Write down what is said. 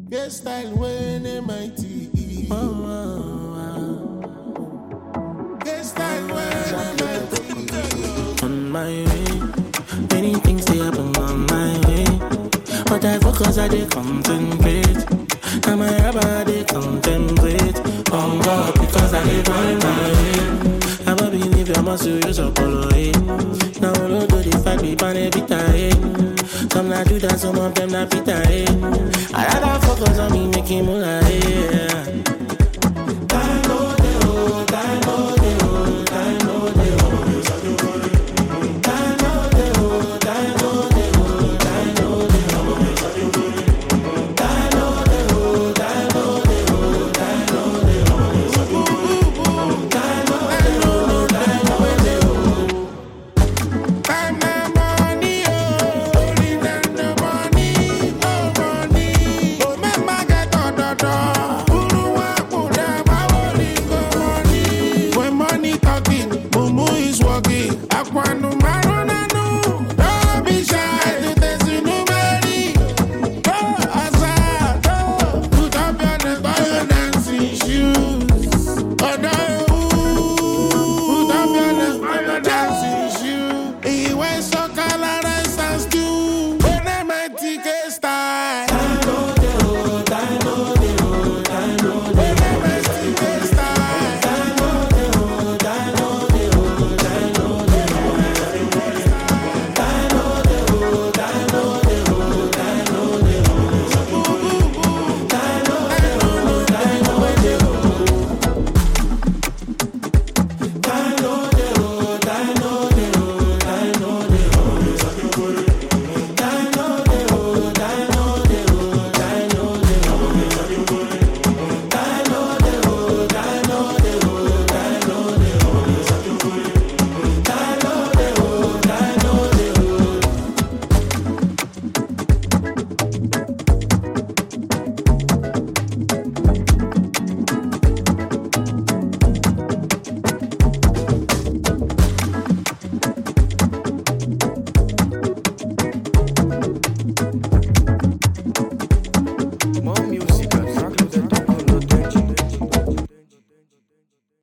Get style when they mighty. Get style when they mighty. On my way, many things they happen on my way. But I focus, I dey concentrate. And my rabbi they contemplate on God because I dey find my way. I don't believe I must use Apollo, eh? Now all do the fight me pan every time. Some not do that, some of them not fit, eh? I rather focus on me making more, eh?